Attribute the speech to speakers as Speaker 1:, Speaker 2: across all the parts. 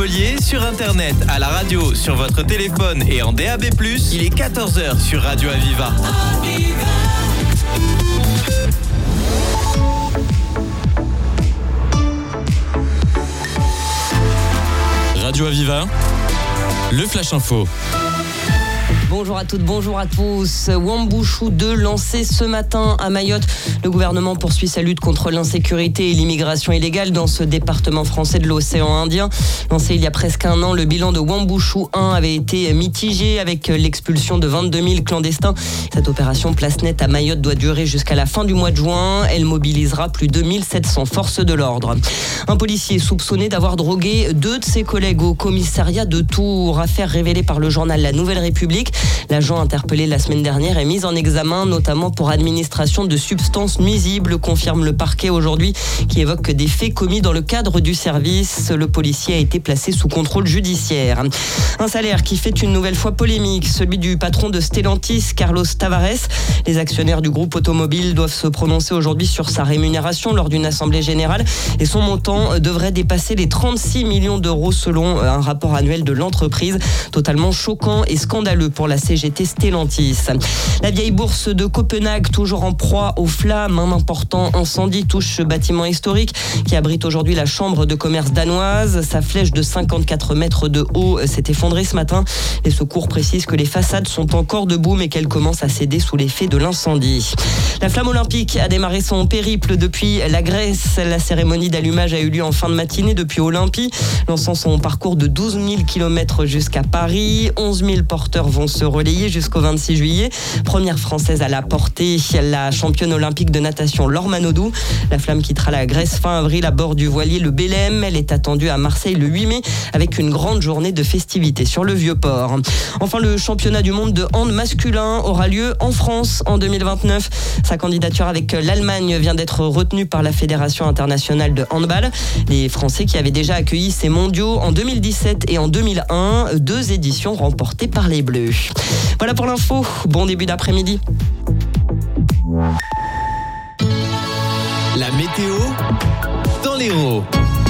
Speaker 1: Montpellier, sur internet, à la radio, sur votre téléphone et en DAB+, il est 14h sur Radio Aviva. Radio Aviva, le Flash Info.
Speaker 2: Bonjour à toutes, bonjour à tous. Wambushu 2 lancé ce matin à Mayotte. Le gouvernement poursuit sa lutte contre l'insécurité et l'immigration illégale dans ce département français de l'océan Indien. Lancé il y a presque un an, le bilan de Wambushu 1 avait été mitigé avec l'expulsion de 22 000 clandestins. Cette opération place nette à Mayotte doit durer jusqu'à la fin du mois de juin. Elle mobilisera plus de 1700 forces de l'ordre. Un policier soupçonné d'avoir drogué 2 de ses collègues au commissariat de Tours. Affaire révélée par le journal La Nouvelle République. L'agent interpellé la semaine dernière est mis en examen, notamment pour administration de substances nuisibles, confirme le parquet aujourd'hui, qui évoque des faits commis dans le cadre du service. Le policier a été placé sous contrôle judiciaire. Un salaire qui fait une nouvelle fois polémique, celui du patron de Stellantis, Carlos Tavares. Les actionnaires du groupe automobile doivent se prononcer aujourd'hui sur sa rémunération lors d'une assemblée générale et son montant devrait dépasser les 36 millions d'euros selon un rapport annuel de l'entreprise. Totalement choquant et scandaleux pour la CGT Stellantis. La vieille bourse de Copenhague, toujours en proie aux flammes. Un important incendie touche ce bâtiment historique qui abrite aujourd'hui la chambre de commerce danoise. Sa flèche de 54 mètres de haut s'est effondrée ce matin. Les secours précisent que les façades sont encore debout mais qu'elles commencent à céder sous l'effet de l'incendie. La flamme olympique a démarré son périple depuis la Grèce. La cérémonie d'allumage a eu lieu en fin de matinée depuis Olympie, lançant son parcours de 12 000 km jusqu'à Paris. 11 000 porteurs vont se relayer jusqu'au 26 juillet. Première française à la porter, la championne olympique de natation Laure Manodou. La flamme quittera la Grèce fin avril à bord du voilier le Belém. Elle est attendue à Marseille le 8 mai avec une grande journée de festivités sur le Vieux-Port. Enfin, le championnat du monde de hand masculin aura lieu en France en 2029. Sa candidature avec l'Allemagne vient d'être retenue par la Fédération internationale de handball. Les Français qui avaient déjà accueilli ces mondiaux en 2017 et en 2001, 2 éditions remportées par les Bleus. Voilà pour l'info, bon début d'après-midi.
Speaker 1: La météo dans l'Hérault.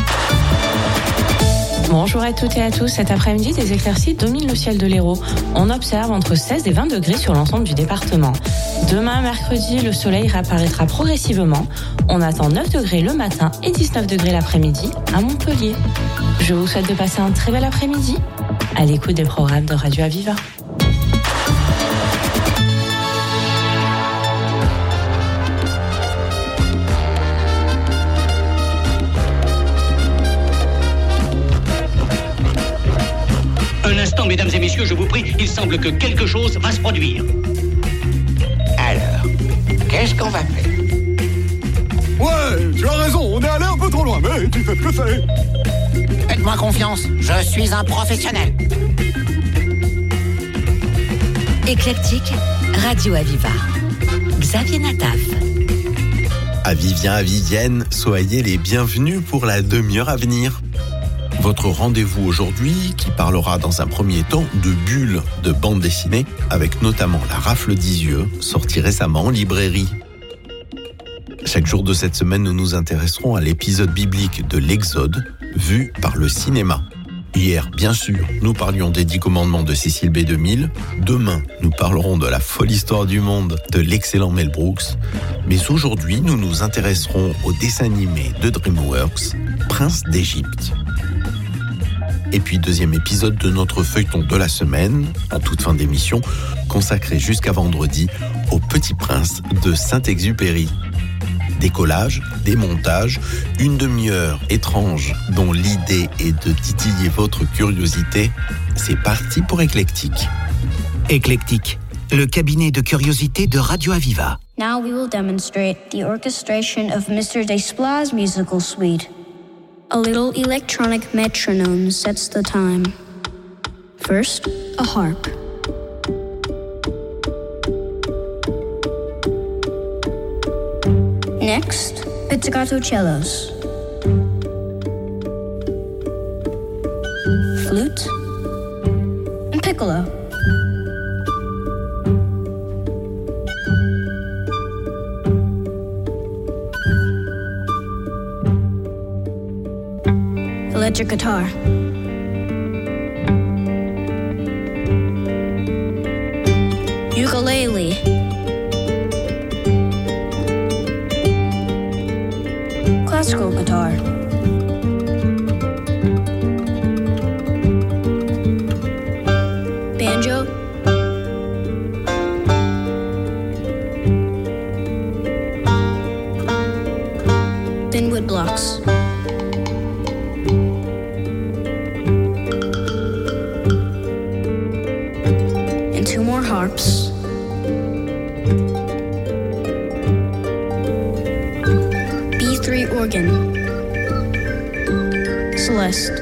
Speaker 3: Bonjour à toutes et à tous. Cet après-midi, des éclaircies dominent le ciel de l'Hérault. On observe entre 16 et 20 degrés sur l'ensemble du département. Demain, mercredi, le soleil réapparaîtra progressivement. On attend 9 degrés le matin et 19 degrés l'après-midi à Montpellier. Je vous souhaite de passer un très bel après-midi à l'écoute des programmes de Radio Aviva.
Speaker 4: Un instant, mesdames et messieurs, je vous prie, il semble que quelque chose va se produire.
Speaker 5: Alors, qu'est-ce qu'on va faire?
Speaker 6: Ouais, tu as raison, on est allé un peu trop loin, mais tu sais ce que c'est.
Speaker 5: Faites-moi confiance, je suis un professionnel.
Speaker 7: Éclectique, Radio Aviva. Xavier Nataf.
Speaker 8: Aviviens, Aviviennes, soyez les bienvenus pour la demi-heure à venir. Votre rendez-vous aujourd'hui qui parlera dans un premier temps de bulles de bande dessinée avec notamment La Rafle d'Isieux, sortie récemment en librairie. Chaque jour de cette semaine, nous nous intéresserons à l'épisode biblique de l'Exode, vu par le cinéma. Hier, bien sûr, nous parlions des 10 commandements de Cécile B2000. Demain, nous parlerons de la folle histoire du monde de l'excellent Mel Brooks. Mais aujourd'hui, nous nous intéresserons au dessin animé de DreamWorks, Prince d'Égypte. Et puis, deuxième épisode de notre feuilleton de la semaine, en toute fin d'émission, consacré jusqu'à vendredi au Petit Prince de Saint-Exupéry. Des collages, des montages, une demi-heure étrange dont l'idée est de titiller votre curiosité. C'est parti pour Éclectique.
Speaker 9: Éclectique, le cabinet de curiosité de Radio Aviva.
Speaker 10: Now we will demonstrate the orchestration of Mr. Despla's musical suite. A little electronic metronome sets the time. First, a harp. Next, pizzicato cellos. Flute and piccolo. Electric guitar. ukulele. Classical guitar. Banjo. Thin wood blocks. And 2 more harps. B3 organ. Celeste.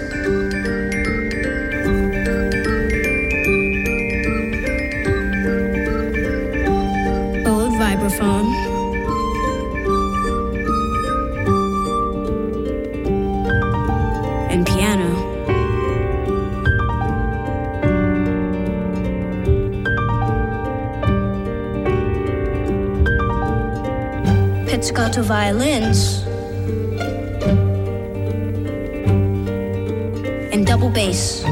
Speaker 10: Bowed vibraphone. And piano. Pizzicato violins. And double bass.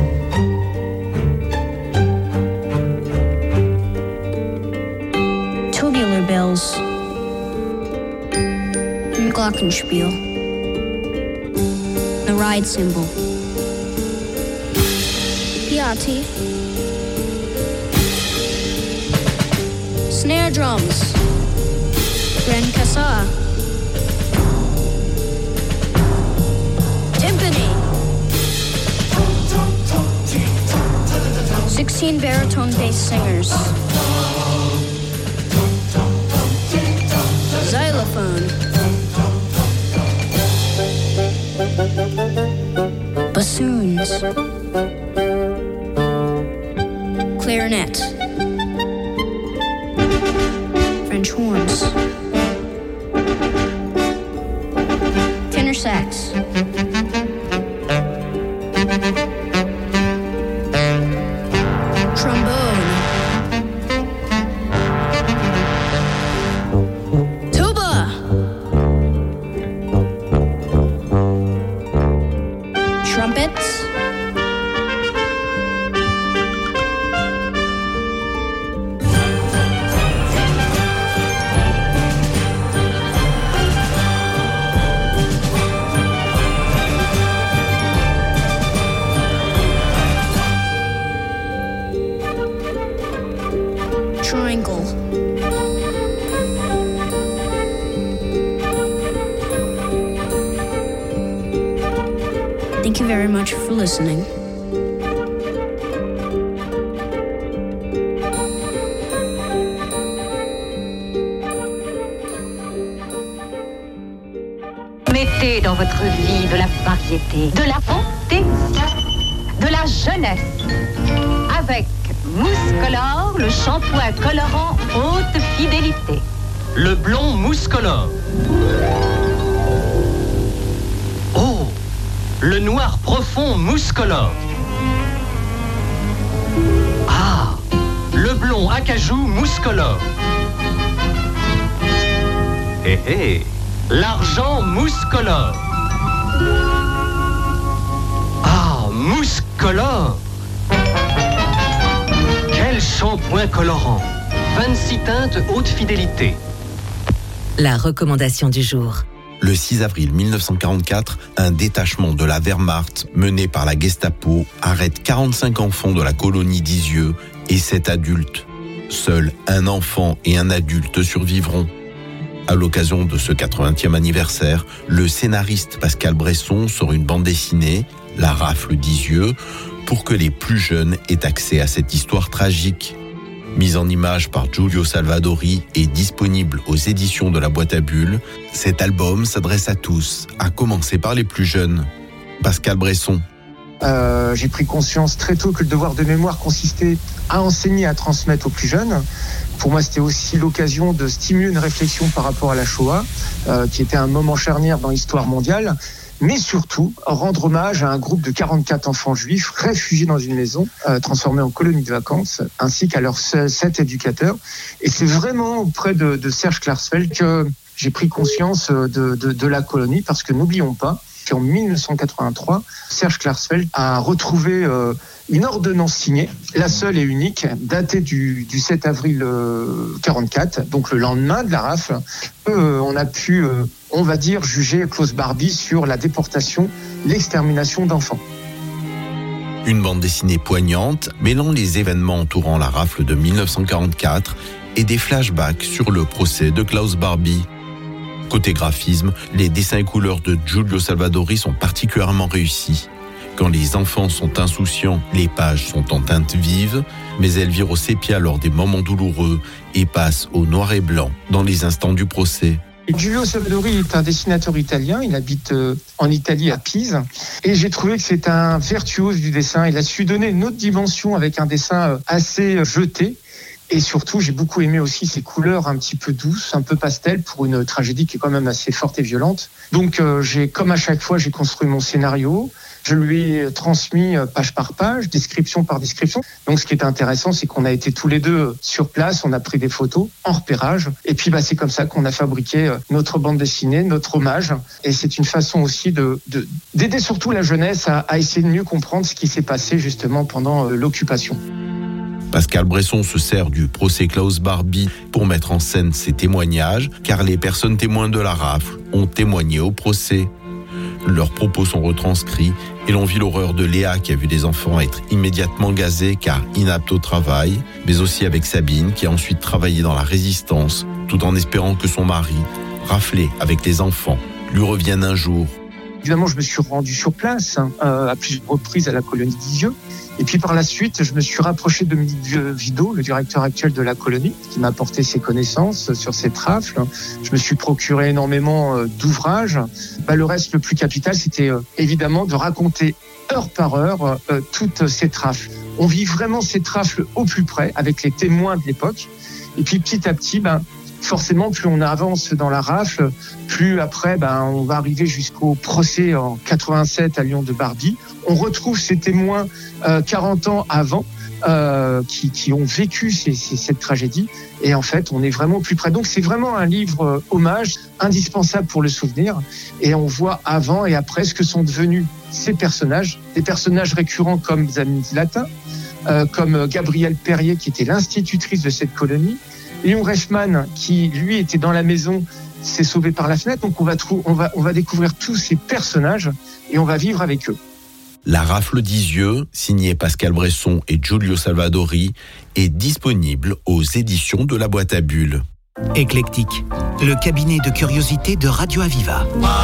Speaker 10: Tubular bells. And glockenspiel. The ride cymbal. Piatti. Snare drums. Grand Cassa. Timpani. 16 baritone bass singers. Xylophone. Bassoons. Clarinet. French horns. Tenor sax. Trombone. Tuba. Trumpets. Triangle. Thank you very much for listening.
Speaker 11: Mettez dans votre vie de la variété, de la fantaisie, de la jeunesse. Avec Mouscolor, le shampoing colorant haute fidélité.
Speaker 12: Le blond Mouscolor. Oh, le noir profond Mouscolor. Ah, le blond acajou Mouscolor. Hé hé, l'argent Mouscolor. Ah, Mouscolor. Quel shampoing colorant. 26 teintes haute fidélité.
Speaker 7: La recommandation du jour.
Speaker 8: Le 6 avril 1944, un détachement de la Wehrmacht mené par la Gestapo arrête 45 enfants de la colonie d'Isieux et 7 adultes. Seuls un enfant et un adulte survivront. À l'occasion de ce 80e anniversaire, le scénariste Pascal Bresson sort une bande dessinée, La Rafle d'Isieux, pour que les plus jeunes aient accès à cette histoire tragique. Mise en image par Giulio Salvadori et disponible aux éditions de la Boîte à Bulles, cet album s'adresse à tous, à commencer par les plus jeunes. Pascal Bresson.
Speaker 13: J'ai pris conscience très tôt que le devoir de mémoire consistait à enseigner, à transmettre aux plus jeunes. Pour moi, c'était aussi l'occasion de stimuler une réflexion par rapport à la Shoah, qui était un moment charnière dans l'histoire mondiale, mais surtout rendre hommage à un groupe de 44 enfants juifs réfugiés dans une maison, transformée en colonie de vacances, ainsi qu'à leurs 7 éducateurs. Et c'est vraiment auprès de Serge Klarsfeld que j'ai pris conscience de la colonie, parce que n'oublions pas puisqu'en 1983, Serge Klarsfeld a retrouvé une ordonnance signée, la seule et unique, datée du 7 avril 44, donc le lendemain de la rafle. On a pu, on va dire, juger Klaus Barbie sur la déportation, l'extermination d'enfants.
Speaker 8: Une bande dessinée poignante, mêlant les événements entourant la rafle de 1944 et des flashbacks sur le procès de Klaus Barbie. Côté graphisme, les dessins et couleurs de Giulio Salvadori sont particulièrement réussis. Quand les enfants sont insouciants, les pages sont en teinte vive, mais elles virent au sépia lors des moments douloureux et passent au noir et blanc dans les instants du procès.
Speaker 13: Giulio Salvadori est un dessinateur italien, il habite en Italie à Pise, et j'ai trouvé que c'est un virtuose du dessin. Il a su donner une autre dimension avec un dessin assez jeté. Et surtout, j'ai beaucoup aimé aussi ces couleurs un petit peu douces, un peu pastel, pour une tragédie qui est quand même assez forte et violente. Donc, comme à chaque fois, j'ai construit mon scénario. Je lui ai transmis page par page, description par description. Donc, ce qui est intéressant, c'est qu'on a été tous les deux sur place, on a pris des photos en repérage. Et puis, c'est comme ça qu'on a fabriqué notre bande dessinée, notre hommage. Et c'est une façon aussi d'aider surtout la jeunesse à essayer de mieux comprendre ce qui s'est passé justement pendant l'occupation.
Speaker 8: Pascal Bresson se sert du procès Klaus Barbie pour mettre en scène ses témoignages, car les personnes témoins de la rafle ont témoigné au procès. Leurs propos sont retranscrits et l'on vit l'horreur de Léa qui a vu des enfants être immédiatement gazés car inaptes au travail, mais aussi avec Sabine qui a ensuite travaillé dans la résistance, tout en espérant que son mari, raflé avec les enfants, lui revienne un jour.
Speaker 13: Évidemment, je me suis rendu sur place à plusieurs reprises à la colonie d'Isieux. Et puis par la suite, je me suis rapproché de Dominique Vidot, le directeur actuel de la colonie, qui m'a apporté ses connaissances sur cette rafle. Je me suis procuré énormément d'ouvrages. Le reste, le plus capital, c'était évidemment de raconter heure par heure toute cette rafle. On vit vraiment cette rafle au plus près, avec les témoins de l'époque. Et puis petit à petit, forcément, plus on avance dans la rafle, plus après, on va arriver jusqu'au procès en 87 à Lyon de Barbie. On retrouve ces témoins 40 ans avant qui ont vécu cette tragédie. Et en fait, on est vraiment au plus près. Donc, c'est vraiment un livre hommage indispensable pour le souvenir. Et on voit avant et après ce que sont devenus ces personnages. Des personnages récurrents comme Zanine Latin, comme Gabrielle Perrier, qui était l'institutrice de cette colonie. Léon Reichmann, qui lui était dans la maison, s'est sauvé par la fenêtre. Donc on va découvrir tous ces personnages et on va vivre avec eux.
Speaker 8: La rafle d'Isieux, signée Pascal Bresson et Giulio Salvadori, est disponible aux éditions de la Boîte à Bulles.
Speaker 9: Éclectique, le cabinet de curiosité de Radio Aviva.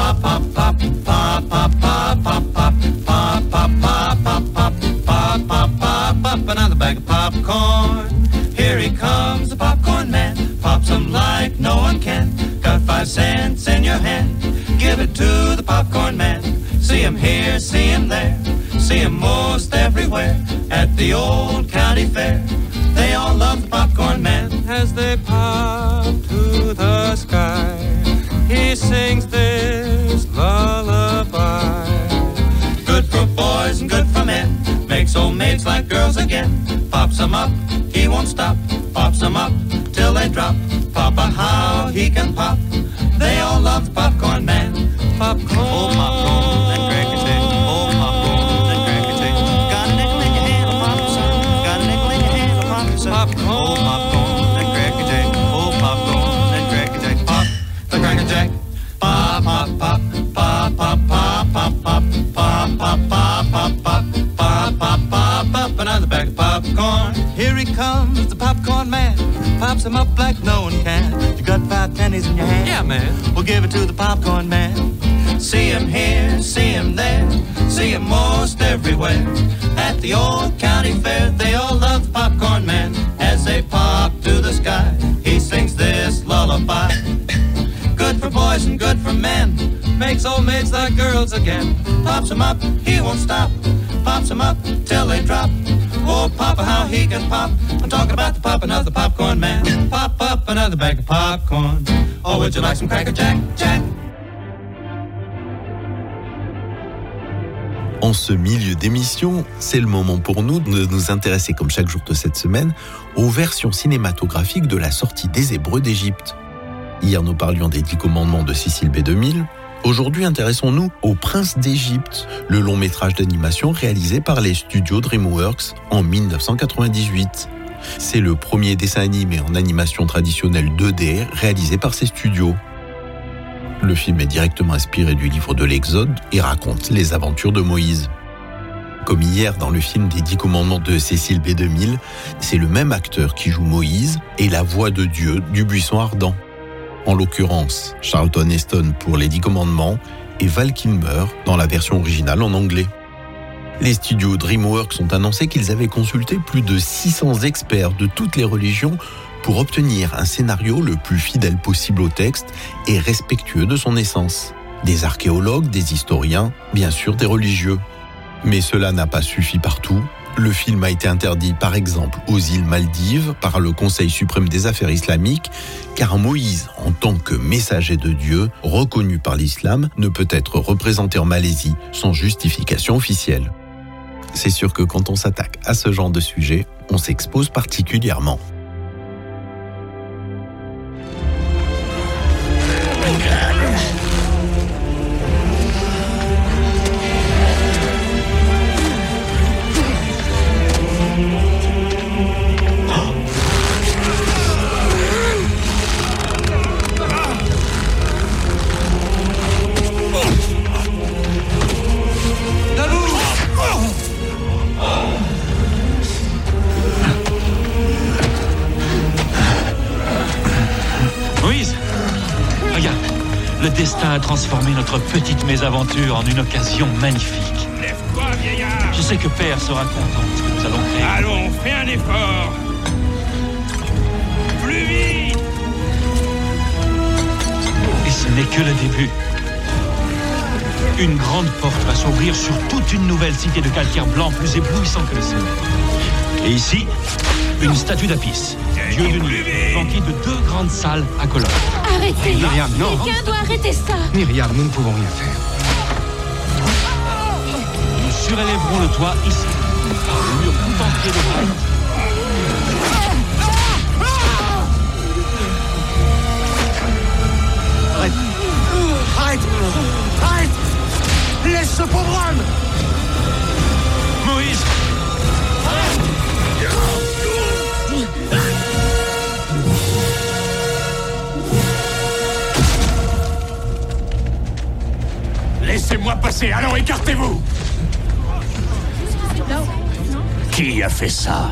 Speaker 14: Another bag of popcorn. Here he comes, the popcorn man. Pops them like no one can. Got 5 cents in your hand. Give it to the popcorn man. See him here, see him there. See him most everywhere. At the old county fair. They all love the popcorn man. As they pop to the sky, he sings this lullaby. Good for boys and good for men. Makes old maids like girls again. Pops them up, he won't stop. Pops them up till they drop. Papa, how he can pop. They all love the popcorn man. Popcorn. Oh, popcorn, that cracker say. Oh, popcorn, that cracker say. Got a nickel in your hand, a pop, son. Got a nickel in your hand, a pop, son. Popcorn. Oh, popcorn, that cracker jack. Oh, popcorn, that cracker jack. Pop, the cracker jack. Pop, pop, pop, pop, pop, pop, pop, pop, pop, pop, pop, pop, pop. Pop, pop, pop, pop, another bag of popcorn. Here he comes, the popcorn man. Pops them up like no one can. You got 5 pennies in your hand? Yeah, man. We'll give it to the popcorn man. See him here, see him there. See him most everywhere. At the old county fair, they all love the popcorn man. As they pop to the sky, he sings this lullaby. Good for boys and good for men. Makes old maids like girls again. Pops them up, he won't stop. Pops them up till they drop. Oh, Papa, how he can pop. I'm talking about the popping of the popcorn man. Pop up another bag of popcorn. Oh, would you like some Cracker Jack, Jack?
Speaker 8: En ce milieu d'émission, c'est le moment pour nous de nous intéresser, comme chaque jour de cette semaine, aux versions cinématographiques de la sortie des Hébreux d'Égypte. Hier, nous parlions des 10 commandements de Cécile B. 2000. Aujourd'hui, intéressons-nous au Prince d'Égypte, le long métrage d'animation réalisé par les studios DreamWorks en 1998. C'est le premier dessin animé en animation traditionnelle 2D réalisé par ces studios. Le film est directement inspiré du livre de l'Exode et raconte les aventures de Moïse. Comme hier dans le film des 10 commandements de Cécile B2000, c'est le même acteur qui joue Moïse et la voix de Dieu du buisson ardent. En l'occurrence, Charlton Heston pour les 10 commandements et Val Kilmer dans la version originale en anglais. Les studios DreamWorks ont annoncé qu'ils avaient consulté plus de 600 experts de toutes les religions pour obtenir un scénario le plus fidèle possible au texte et respectueux de son essence. Des archéologues, des historiens, bien sûr des religieux. Mais cela n'a pas suffi partout. Le film a été interdit par exemple aux îles Maldives par le Conseil suprême des affaires islamiques, car Moïse, en tant que messager de Dieu, reconnu par l'islam, ne peut être représenté en Malaisie sans justification officielle. C'est sûr que quand on s'attaque à ce genre de sujet, on s'expose particulièrement.
Speaker 15: Le destin a transformé notre petite mésaventure en une occasion magnifique.
Speaker 16: Lève-toi, vieillard!
Speaker 15: Je sais que Père sera content de ce que nous allons créer.
Speaker 16: Allons, fais un effort! Plus vite!
Speaker 15: Et ce n'est que le début. Une grande porte va s'ouvrir sur toute une nouvelle cité de calcaire blanc plus éblouissant que le soleil. Et ici, une statue d'Apis, dieu du Nil, flanquée de 2 grandes salles à colonnes.
Speaker 17: Arrêtez!
Speaker 15: Myriam, non!
Speaker 17: Quelqu'un doit arrêter ça!
Speaker 15: Myriam, nous ne pouvons rien faire. Nous surélèverons le toit ici. Le mur tout entier de briques.
Speaker 6: Arrête! Arrête! Arrête! Laisse ce pauvre homme!
Speaker 15: Moïse!
Speaker 16: Laissez-moi passer, allons, écartez-vous! Qui a fait ça?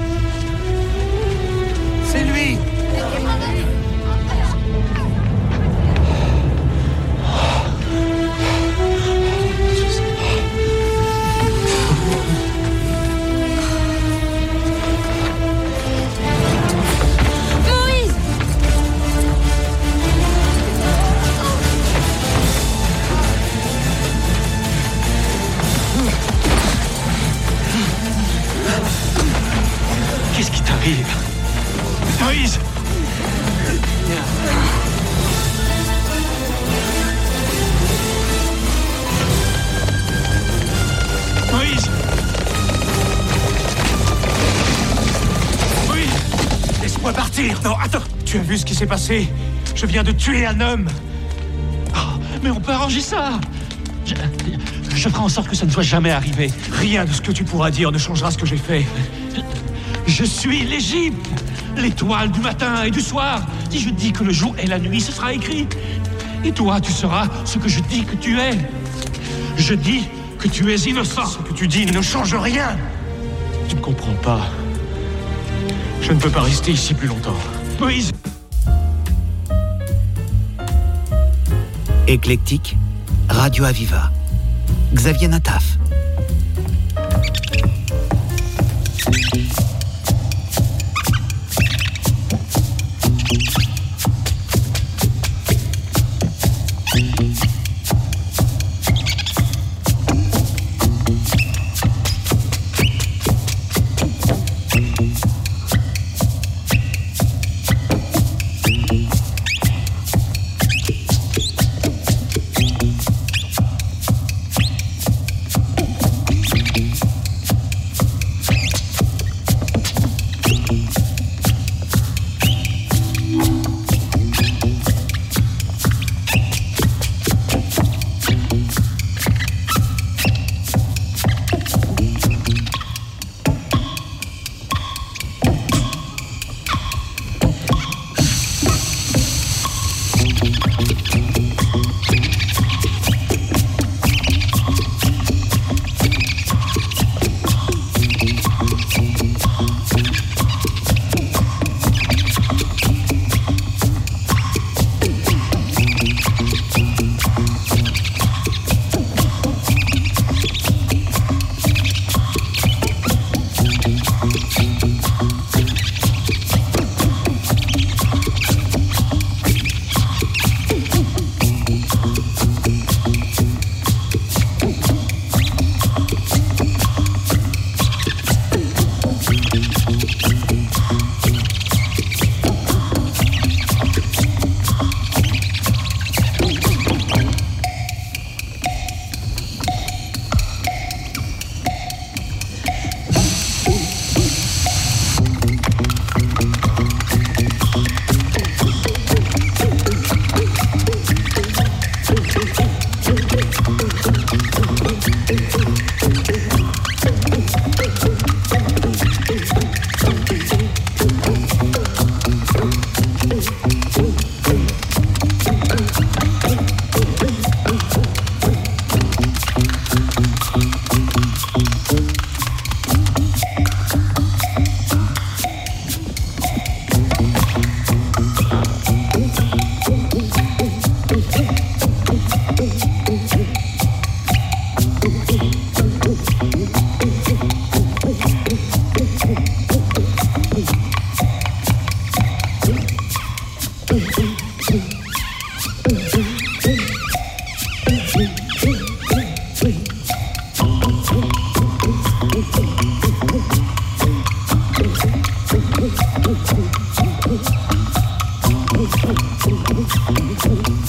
Speaker 6: C'est lui!
Speaker 15: Qu'est-ce qui t'arrive? Moïse! Moïse! Moïse!
Speaker 16: Laisse-moi partir! Non, attends! Tu as vu ce qui s'est passé? Je viens de tuer un homme!
Speaker 15: Oh, mais on peut arranger ça! Je ferai en sorte que ça ne soit jamais arrivé.
Speaker 16: Rien de ce que tu pourras dire ne changera ce que j'ai fait.
Speaker 15: Je suis l'Égypte, l'étoile du matin et du soir. Si je dis que le jour et la nuit, ce sera écrit. Et toi, tu seras ce que je dis que tu es. Je dis que tu es innocent.
Speaker 16: Ce que tu dis ne change rien. Tu ne comprends pas. Je ne peux pas rester ici plus longtemps.
Speaker 15: Moïse!
Speaker 9: Éclectique, Radio Aviva. Xavier Nataf.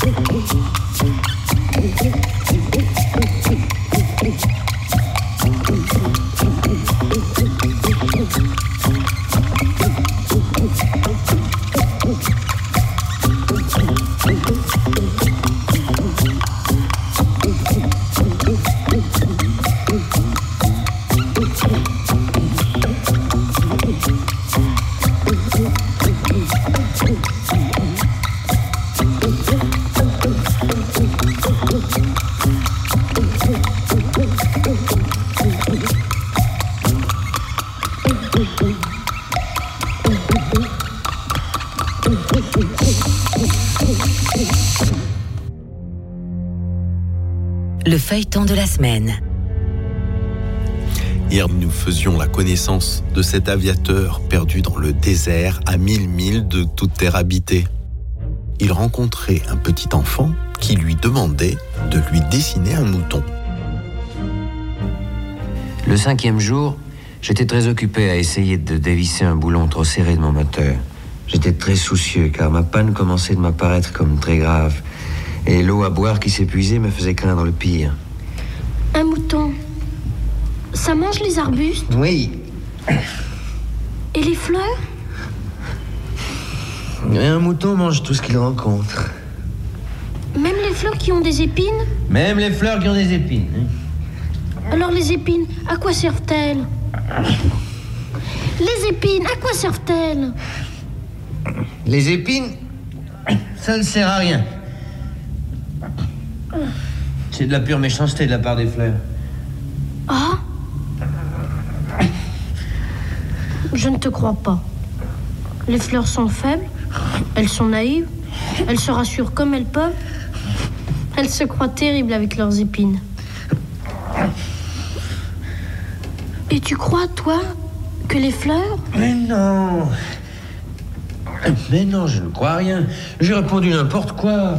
Speaker 7: Le feuilleton de la semaine.
Speaker 8: Hier, nous faisions la connaissance de cet aviateur perdu dans le désert à 1000 milles de toute terre habitée. Il rencontrait un petit enfant qui lui demandait de lui dessiner un mouton.
Speaker 17: Le 5e jour, j'étais très occupé à essayer de dévisser un boulon trop serré de mon moteur. J'étais très soucieux car ma panne commençait de m'apparaître comme très grave. Et l'eau à boire qui s'épuisait me faisait craindre le pire.
Speaker 18: Un mouton, ça mange les arbustes?
Speaker 17: Oui.
Speaker 18: Et les fleurs?
Speaker 17: Un mouton mange tout ce qu'il rencontre.
Speaker 18: Même les fleurs qui ont des épines?
Speaker 17: Même les fleurs qui ont des épines.
Speaker 18: Alors les épines, à quoi servent-elles? Les épines, à quoi servent-elles?
Speaker 17: Les épines, ça ne sert à rien. C'est de la pure méchanceté de la part des fleurs.
Speaker 18: Ah? Je ne te crois pas. Les fleurs sont faibles, elles sont naïves, elles se rassurent comme elles peuvent. Elles se croient terribles avec leurs épines. Et tu crois, toi, que les fleurs...
Speaker 17: Mais non, je ne crois rien. J'ai répondu n'importe quoi.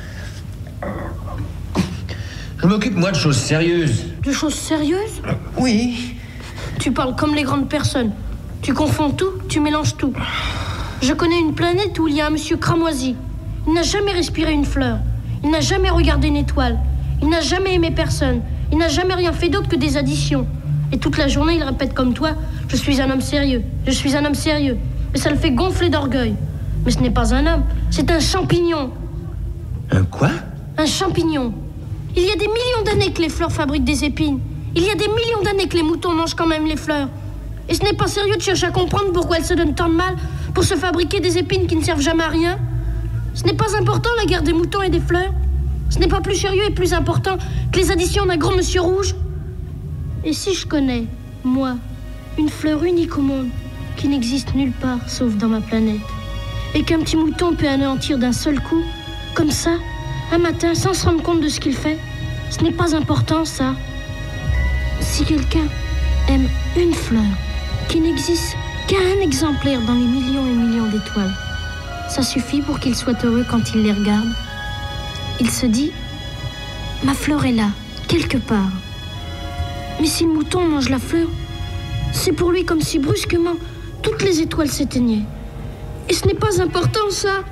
Speaker 17: Je m'occupe, moi, de choses sérieuses.
Speaker 18: De choses sérieuses?
Speaker 17: Oui.
Speaker 18: Tu parles comme les grandes personnes. Tu confonds tout, tu mélanges tout. Je connais une planète où il y a un monsieur cramoisi. Il n'a jamais respiré une fleur. Il n'a jamais regardé une étoile. Il n'a jamais aimé personne. Il n'a jamais rien fait d'autre que des additions. Et toute la journée, il répète comme toi, « Je suis un homme sérieux. Je suis un homme sérieux. » Et ça le fait gonfler d'orgueil. Mais ce n'est pas un homme, c'est un champignon.
Speaker 17: Un quoi?
Speaker 18: Un champignon. Il y a des millions d'années que les fleurs fabriquent des épines. Il y a des millions d'années que les moutons mangent quand même les fleurs. Et ce n'est pas sérieux de chercher à comprendre pourquoi elles se donnent tant de mal pour se fabriquer des épines qui ne servent jamais à rien. Ce n'est pas important la guerre des moutons et des fleurs. Ce n'est pas plus sérieux et plus important que les additions d'un grand monsieur rouge. Et si je connais, moi, une fleur unique au monde qui n'existe nulle part sauf dans ma planète, et qu'un petit mouton peut anéantir d'un seul coup, comme ça, un matin, sans se rendre compte de ce qu'il fait, ce n'est pas important, ça. Si quelqu'un aime une fleur qui n'existe qu'un exemplaire dans les millions et millions d'étoiles, ça suffit pour qu'il soit heureux quand il les regarde. Il se dit, ma fleur est là, quelque part. Mais si le mouton mange la fleur, c'est pour lui comme si brusquement toutes les étoiles s'éteignaient. Et ce n'est pas important, ça.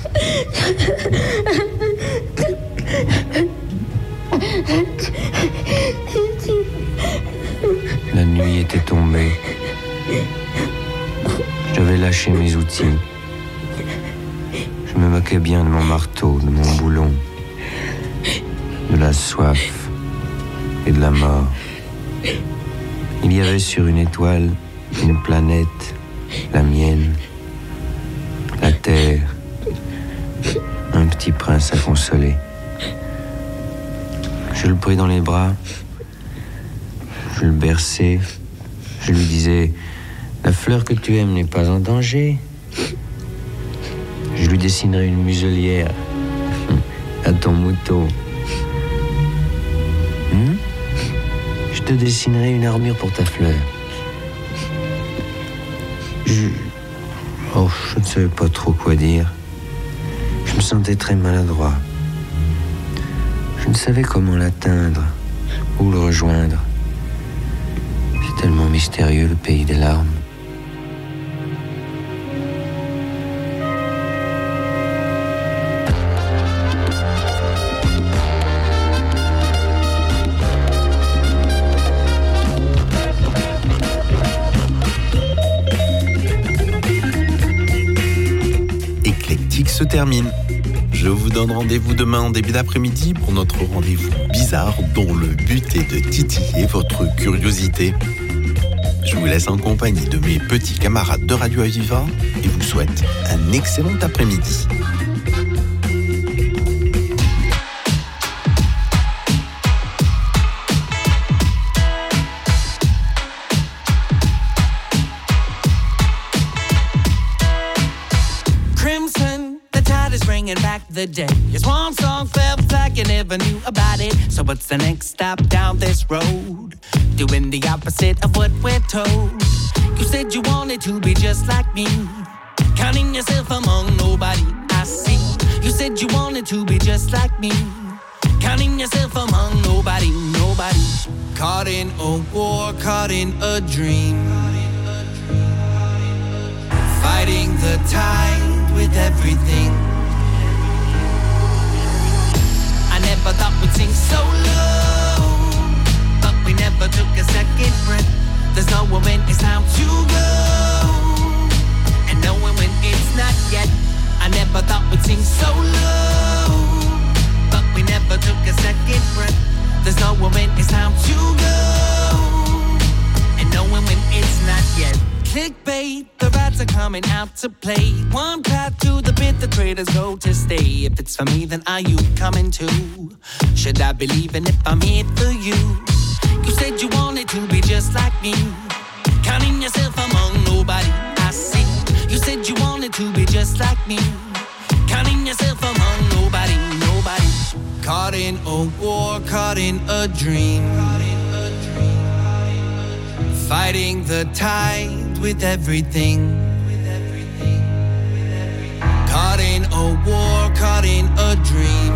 Speaker 17: La nuit était tombée. J'avais lâché mes outils. Je me moquais bien de mon marteau, de mon boulon, de la soif et de la mort. Il y avait sur une étoile une planète, la mienne, la terre, un petit prince à consoler. Je le pris dans les bras, je le berçais, je lui disais « La fleur que tu aimes n'est pas en danger ». Je lui dessinerai une muselière à ton mouton. Je te dessinerai une armure pour ta fleur. Je ne savais pas trop quoi dire. Je me sentais très maladroit. Je ne savais comment l'atteindre ou le rejoindre. C'est tellement mystérieux, le pays des larmes.
Speaker 8: termine. Je vous donne rendez-vous demain en début d'après-midi pour notre rendez-vous bizarre dont le but est de titiller votre curiosité. Je vous laisse en compagnie de mes petits camarades de Radio Aviva et vous souhaite un excellent après-midi.
Speaker 19: Back the day. Your swan song felt like you never knew about it. So what's the next stop down this road? Doing the opposite of what we're told. You said you wanted to be just like me, counting yourself among nobody. I see. You said you wanted to be just like me, counting yourself among nobody, nobody. Caught in a war, caught in a dream, fighting the tide with everything. Never thought we'd sing so low, but we never took a second breath. There's no when it's time to go, and knowing when it's not yet. I never thought we'd sing so low, but we never took a second breath. There's no when it's time to go, and knowing when it's not yet. Clickbait, the rats are coming out to play. One path to the pit, the traders go to stay. If it's for me, then are you coming too? Should I believe in if I'm here for you? You said you wanted to be just like me, counting yourself among nobody. I see. You said you wanted to be just like me, counting yourself among nobody, nobody. Caught in a war, caught in a dream, fighting the tide with everything. Caught in a war, caught in a dream,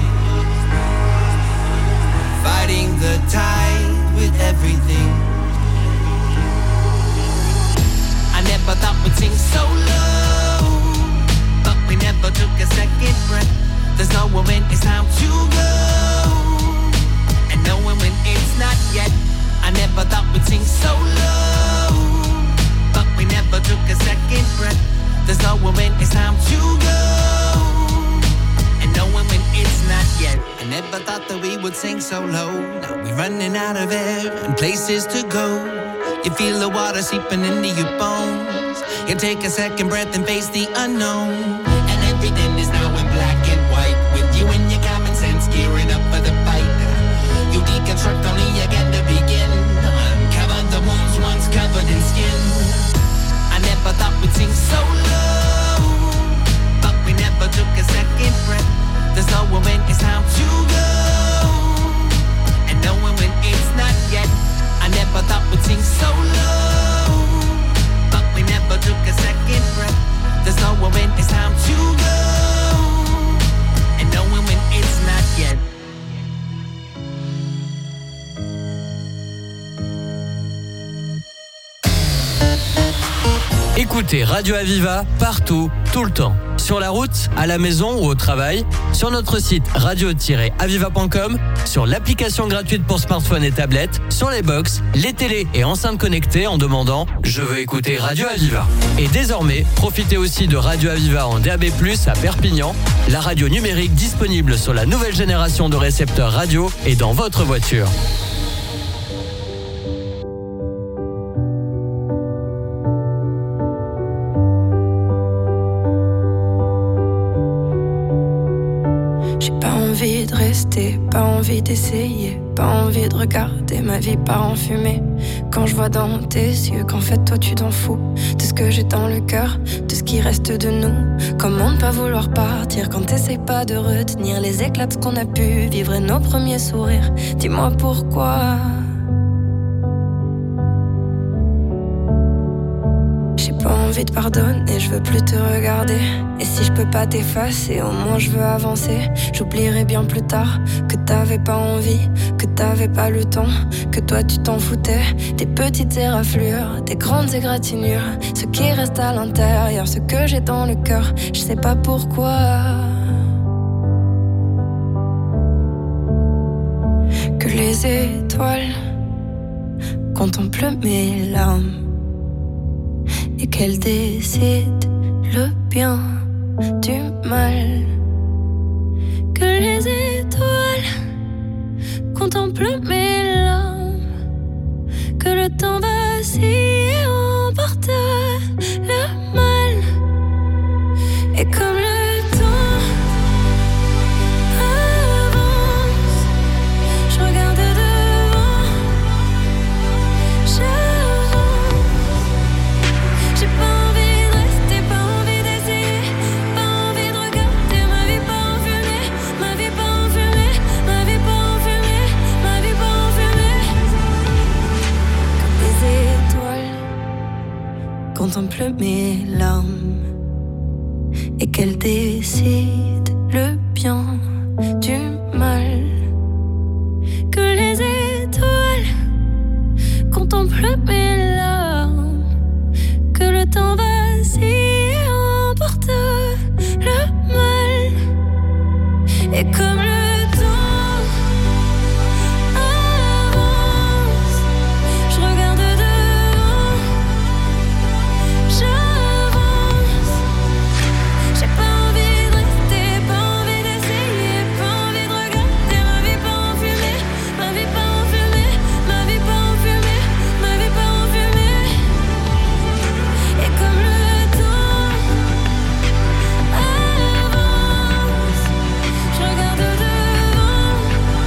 Speaker 19: fighting the tide with everything. I never thought we'd sing so low, but we never took a second breath. There's no when it's time to go, and knowing when it's not yet. I never thought we'd sing so low, but we never took a second breath. There's no when it's time to go, and knowing when it's not yet. I never thought that we would sing so low. Now we're running out of air and places to go. You feel the water seeping into your bones. You take a second breath and face the unknown. And everything is now in black and white, with you and your common sense gearing up for the fight. You deconstruct only again to begin. Uncover the wounds once covered in skin. I never thought we'd sing so low, but we never took a second breath. There's no when it's time to go, and knowing when it's not yet. I never thought we'd sing so low, but we never took a second breath. There's no when it's time to go, and knowing when it's not yet.
Speaker 1: Écoutez Radio Aviva partout, tout le temps. Sur la route, à la maison ou au travail, sur notre site radio-aviva.com, sur l'application gratuite pour smartphone et tablette, sur les box, les télés et enceintes connectées en demandant « Je veux écouter Radio Aviva ». Et désormais, profitez aussi de Radio Aviva en DAB+, à Perpignan, la radio numérique disponible sur la nouvelle génération de récepteurs radio et dans votre voiture.
Speaker 20: Pas envie d'essayer, pas envie de regarder ma vie part en fumée. Quand je vois dans tes yeux qu'en fait toi tu t'en fous de ce que j'ai dans le cœur, de ce qui reste de nous. Comment ne pas vouloir partir quand t'essayes pas de retenir les éclats de ce qu'on a pu vivre et nos premiers sourires. Dis-moi pourquoi. J'ai pas envie de pardonner, je veux plus te regarder. Et si je peux pas t'effacer, au moins je veux avancer. J'oublierai bien plus tard que t'avais pas envie, que t'avais pas le temps, que toi tu t'en foutais. Des petites éraflures, des grandes égratignures, ce qui reste à l'intérieur, ce que j'ai dans le cœur, je sais pas pourquoi. Que les étoiles contemplent mes larmes et qu'elles décident le bien du mal. Que les étoiles contemplent mes larmes, que le temps vacille et emporte le mal. Et comme le temps avance, je regarde devant, j'avance. J'ai pas envie de rester, pas envie d'essayer, pas envie de regarder ma vie pas en fumée, ma vie pas en fumée, ma vie pas en fumée, ma vie pas en fumée. Comme les étoiles contemplent mes larmes et qu'elles décident le bien du mal. Que les étoiles contemplent mes larmes, que le temps vacille et emporte le mal. Et comme le temps avance, je regarde devant, j'avance. J'ai pas envie de rester, pas envie d'essayer, pas envie de regarder ma vie pas en fumée, ma vie pas en fumée, ma vie pas en fumée, ma vie pas en fumée. Et comme le temps avance, je regarde devant,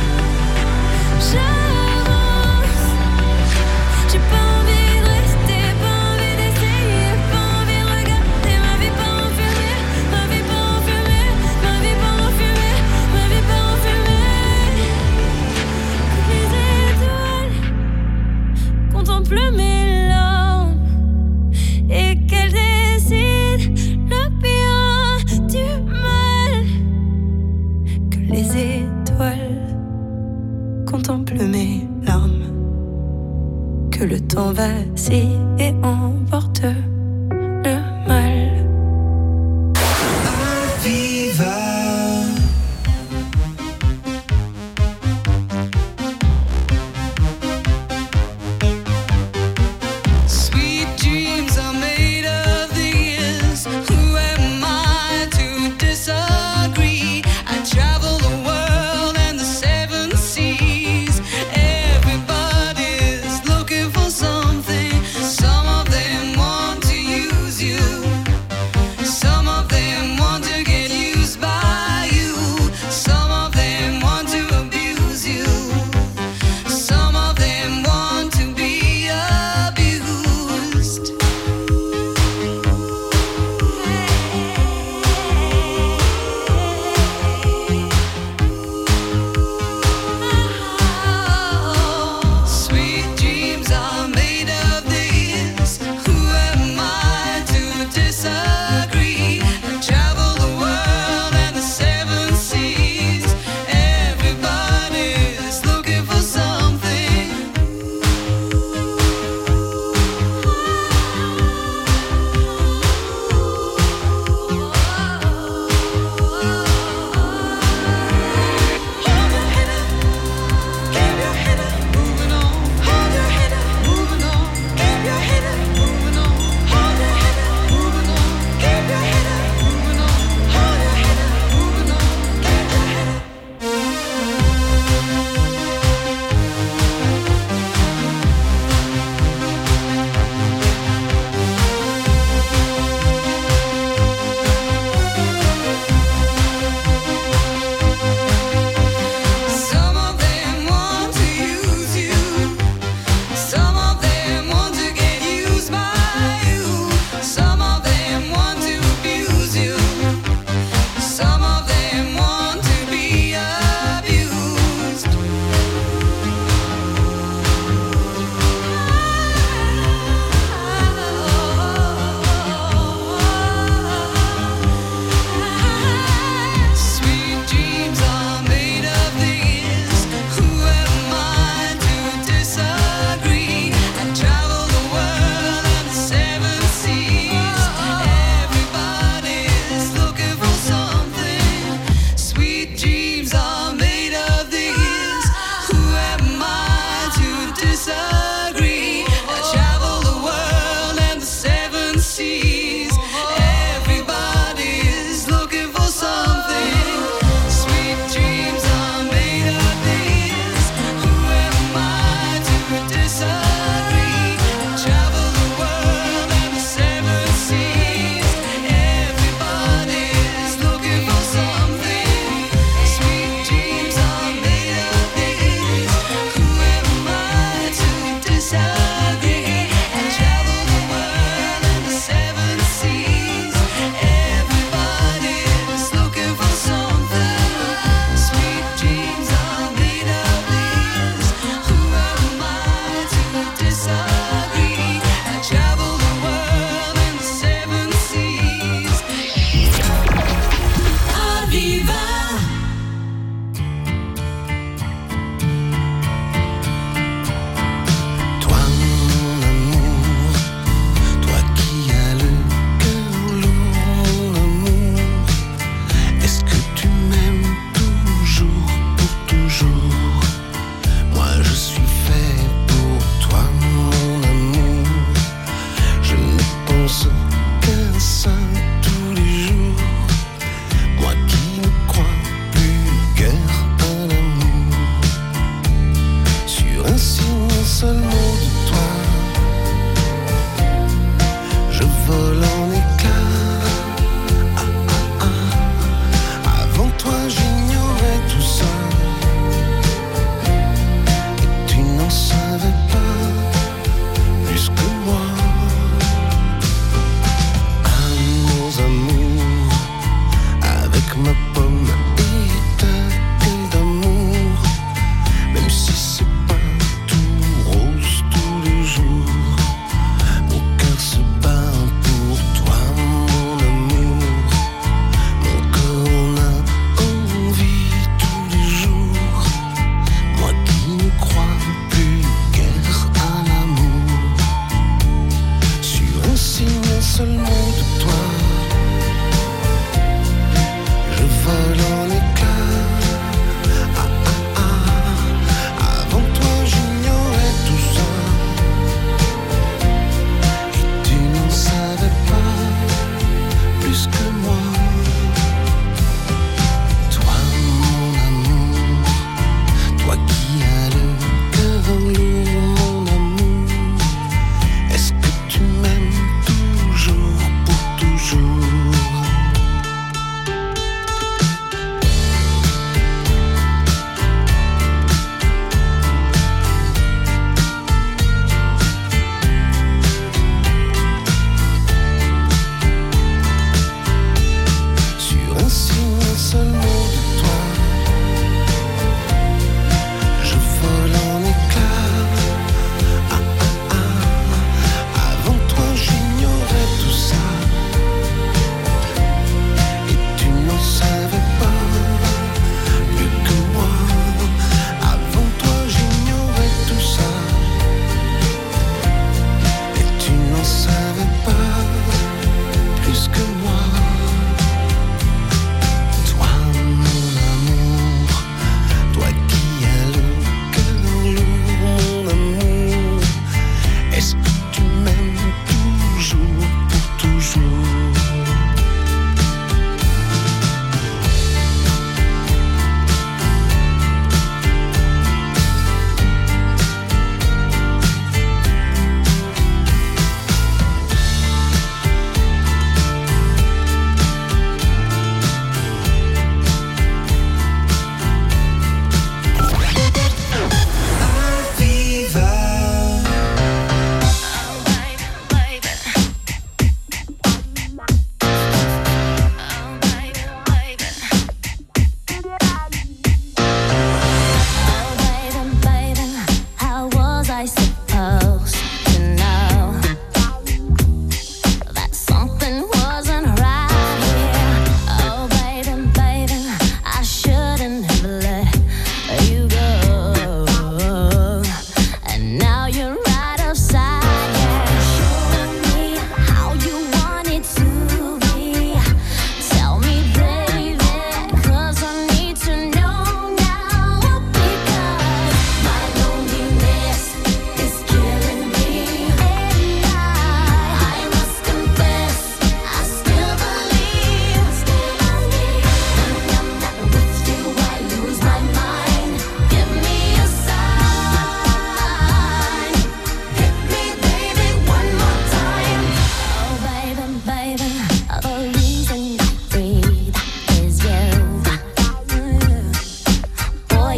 Speaker 20: j'avance. J'ai pas envie de rester, pas envie d'essayer, pas envie de regarder ma vie pas en fumée, ma vie pas en fumée, ma vie pas en fumée, ma vie pas en fumée. Que les étoiles contemplent mes larmes et qu'elles décident le bien du mal. Que les étoiles contemplent mes larmes, que le temps vacille et emporte le mal.
Speaker 19: Sweet dreams are made of these. Who am I to disagree? I travel the world and the seven seas. Everybody's looking for something. Some of them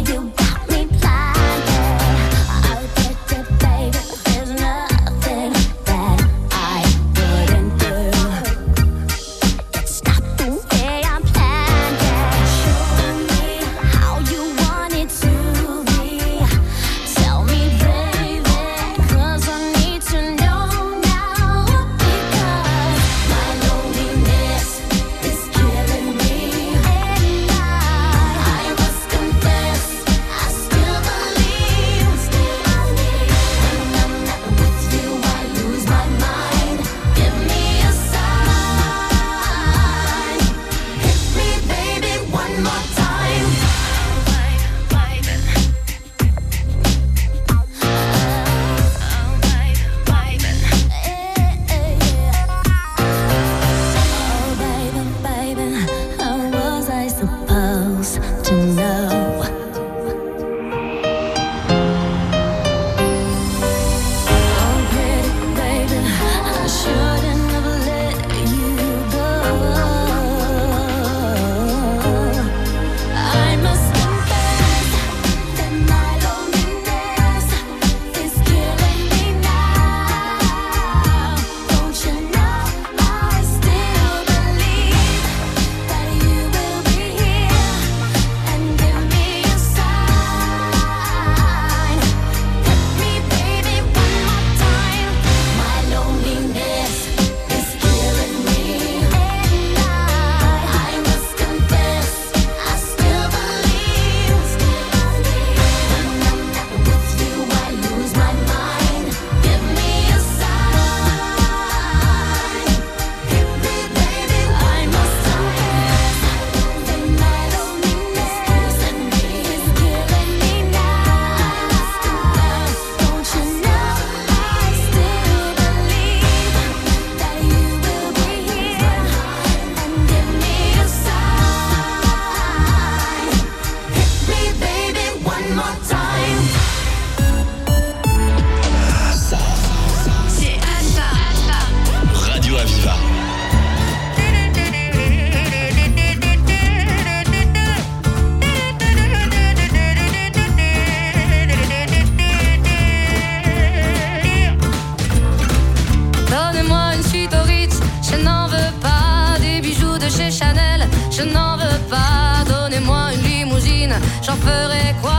Speaker 21: j'en ferai quoi?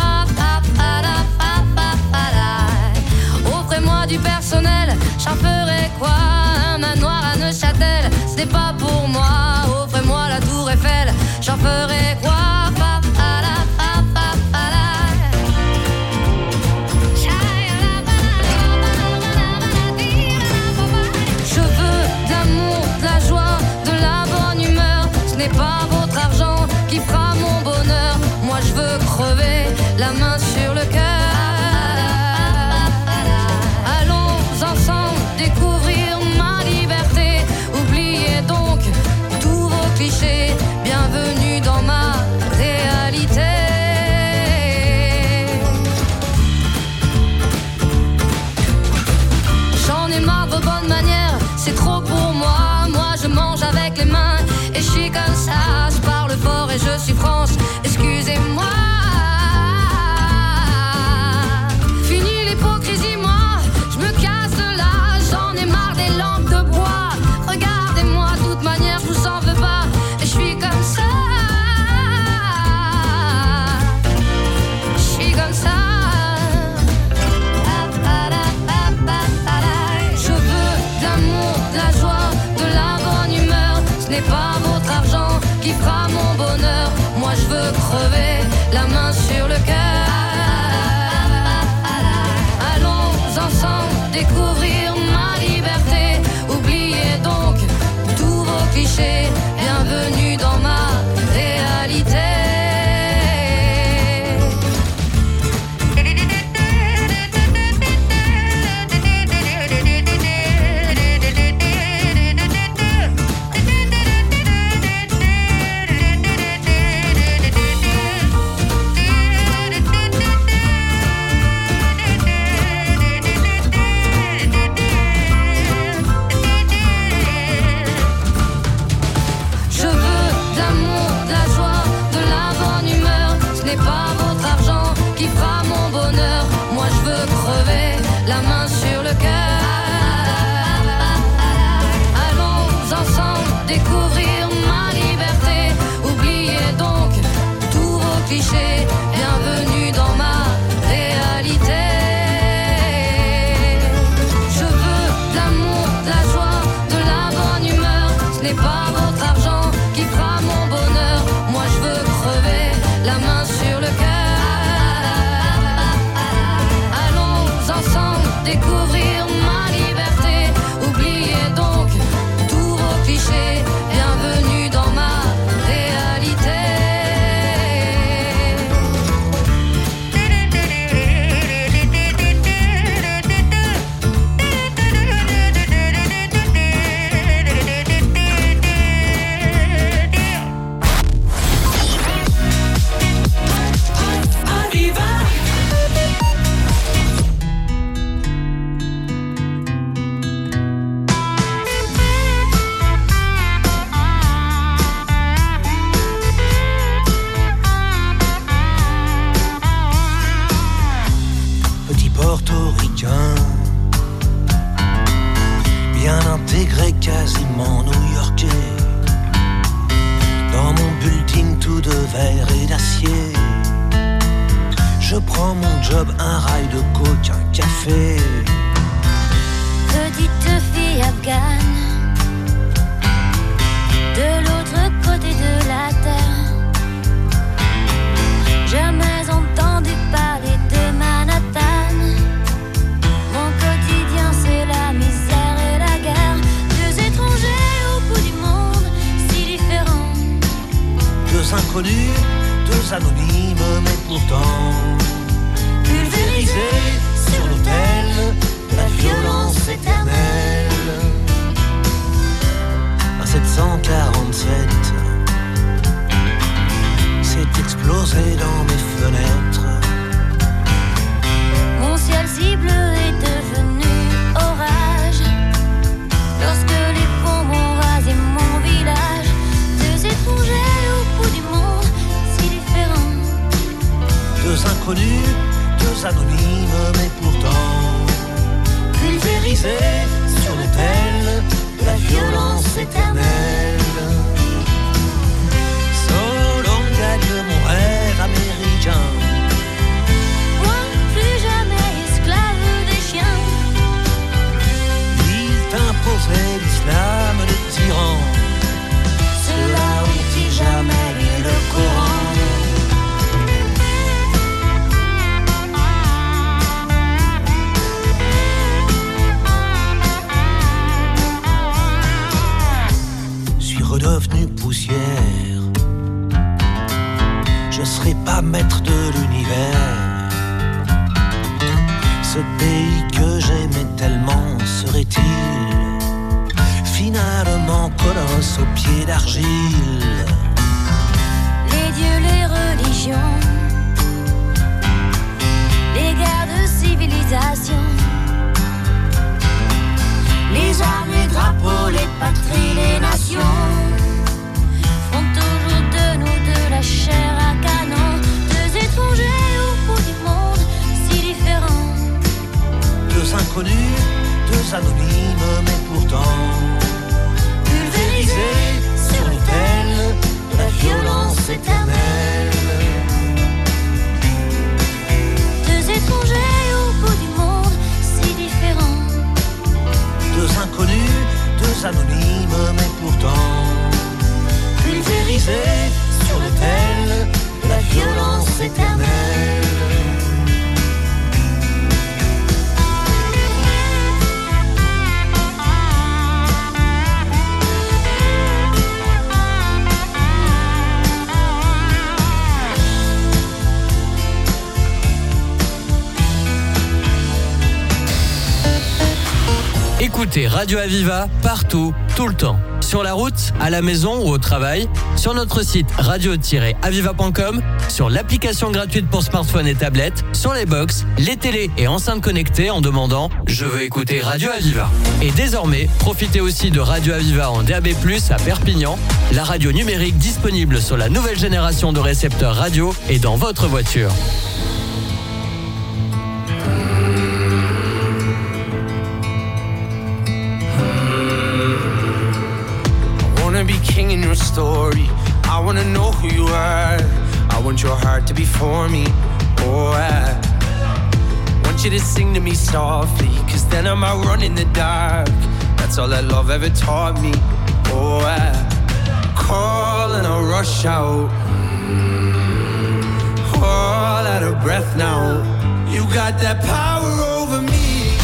Speaker 21: Offrez-moi du personnel, j'en ferai quoi? Un manoir à Neuchâtel, ce n'est pas pour moi. Offrez-moi la tour Eiffel, j'en ferai quoi? Je veux de l'amour, de la joie, de la bonne humeur. Ce n'est pas votre argent qui fera mon bonheur. Moi je veux crever la main sur le cœur. Allons ensemble découvrir ma liberté. Oubliez donc tous vos clichés. Bienvenue dans ma réalité. J'en ai marre de vos bonnes manières, c'est trop pour moi. Moi je mange avec les mains et je suis comme ça. Je parle fort et je suis France, excusez-moi. Fini l'hypocrisie, moi je me casse de là. J'en ai marre des lampes de bois. Regardez-moi, de toute manière je vous en veux pas. Et je suis comme ça. Je suis comme ça. Je veux de l'amour, de la joie, de la bonne humeur. Ce n'est pas votre argent qui fera mon bonheur. Moi je veux
Speaker 2: portoricain, bien intégré, quasiment new-yorkais. Dans mon building tout de verre et d'acier, je prends mon job, un rail de coke, un café.
Speaker 21: Petite fille afghane, de l'autre côté de la terre, jamais entendu parler de Manhattan. Mon quotidien c'est la misère et la guerre, deux étrangers au bout du monde, si différents.
Speaker 2: Deux inconnus, deux anonymes, mais pourtant pulvérisés sur l'autel de la violence éternelle. Un 747 s'est explosé dans mes fenêtres.
Speaker 21: Mon ciel si bleu est devenu orage lorsque les bombes ont rasé mon village. Deux étrangers au bout du monde, si différents.
Speaker 2: Deux inconnus, deux anonymes, mais pourtant pulvérisés sur l'autel de la violence éternelle. Solo gagne mon rêve américain.
Speaker 21: Moi, plus jamais esclave des chiens.
Speaker 2: Il t'imposait l'islam de tyran. Ceux-là ont-ils jamais lu le Coran? Redevenu poussière, je serai pas maître de l'univers. Ce pays que j'aimais tellement serait-il finalement colosse aux pieds d'argile?
Speaker 21: Les dieux, les religions, les guerres de civilisation, les armes, les drapeaux, les patries, les nations font toujours de nous de la chair à canon. Deux étrangers au bout du monde, si différents.
Speaker 2: Deux inconnus, deux anonymes, mais pourtant pulvérisés sur l'autel de la violence éternelle.
Speaker 21: Deux étrangers au bout du monde, si différents.
Speaker 2: Deux inconnus, deux anonymes, mais pourtant pulvérisés sur l'autel de la violence éternelle.
Speaker 1: Écoutez Radio Aviva partout, tout le temps. Sur la route, à la maison ou au travail, sur notre site radio-aviva.com, sur l'application gratuite pour smartphone et tablette, sur les box, les télés et enceintes connectées en demandant « Je veux écouter Radio Aviva ». Et désormais, profitez aussi de Radio Aviva en DAB+, à Perpignan, la radio numérique disponible sur la nouvelle génération de récepteurs radio et dans votre voiture.
Speaker 22: Be king in your story. I wanna know who you are. I want your heart to be for me. Oh, I want you to sing to me softly, 'cause then I'm out running the dark. That's all that love ever taught me. Oh, I call and I rush out, all out of breath now. You got that power over me.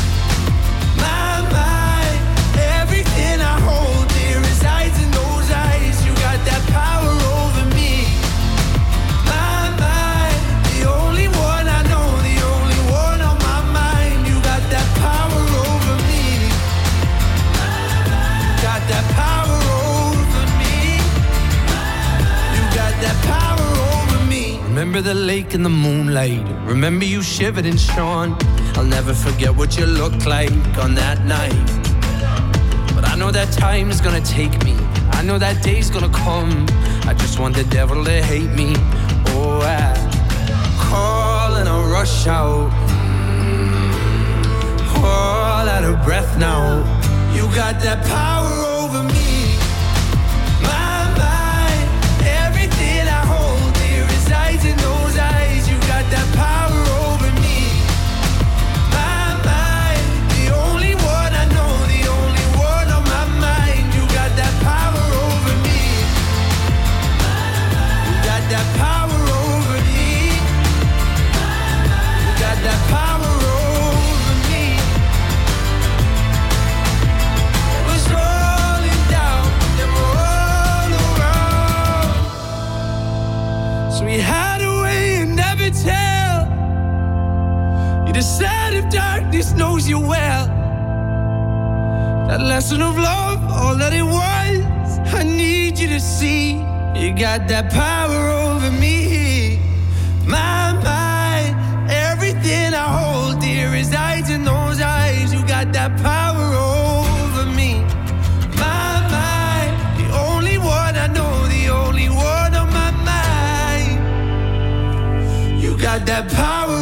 Speaker 22: That power over me, my mind, the only one I know, the only one on my mind. You got that power over me, got that power over me, you got that power over me. Remember the lake in the moonlight, remember you shivered and shone. I'll never forget what you looked like on that night. But I know that time is gonna take me, I know that day's gonna come. I just want the devil to hate me. Oh, I call and I rush out, You got that power over me. My mind, everything I hold dear resides in those eyes. You got that power over me. My mind, the only one I know, the only one on my mind. You got that power over me. You got that power over me. You got that power over me. It was rolling down, then all around. So we hide away and never tell. You decide if darkness knows you well. That lesson of love, all that it was, I need you to see. You got that power over me. My mind, everything I hold dear resides in those eyes. You got that power over me. My mind, the only one I know, the only one on my mind. You got that power